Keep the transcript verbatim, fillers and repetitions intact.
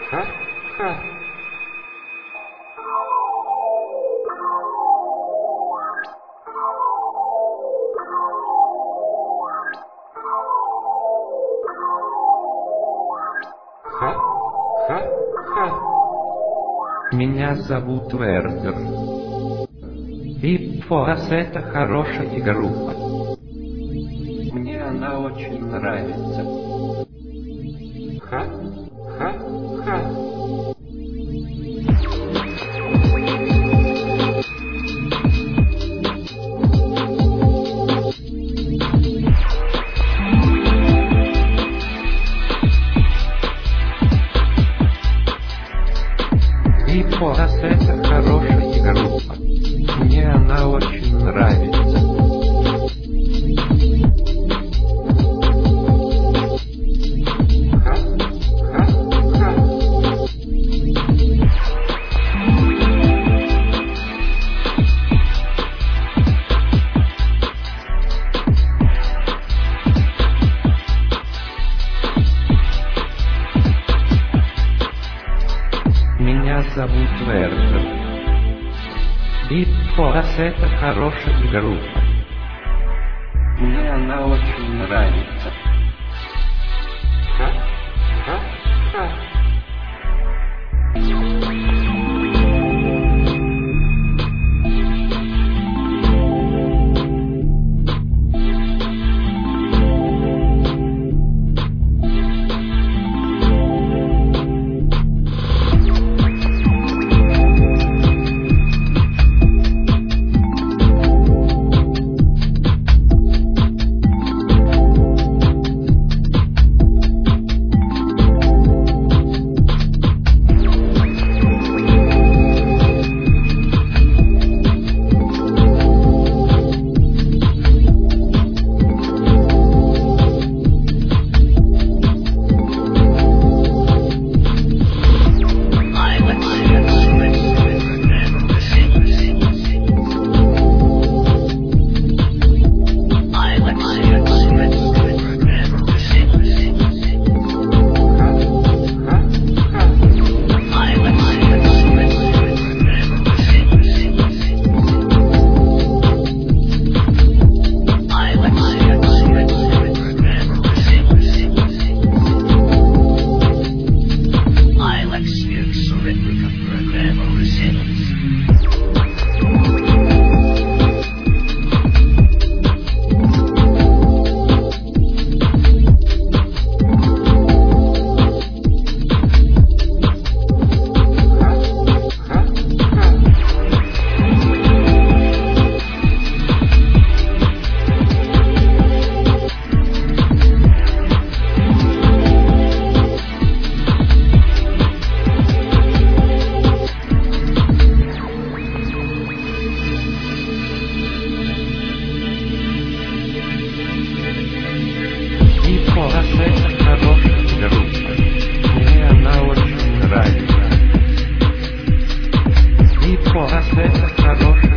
Ха, ха. Ха, ха, ха. Меня зовут Вердер. И Форс — это хорошая группа. Мне она очень нравится. Ха, ха, ха. И Форс — это хорошая группа. Мне она очень нравится. Ха, ха, ха. Меня зовут Вердер. И Форс — это хорошая группа. Мне она очень нравится. Ха, ха, ха. И Форс — это хорошая группа. Мне она очень нравится. И Форс — это хорошая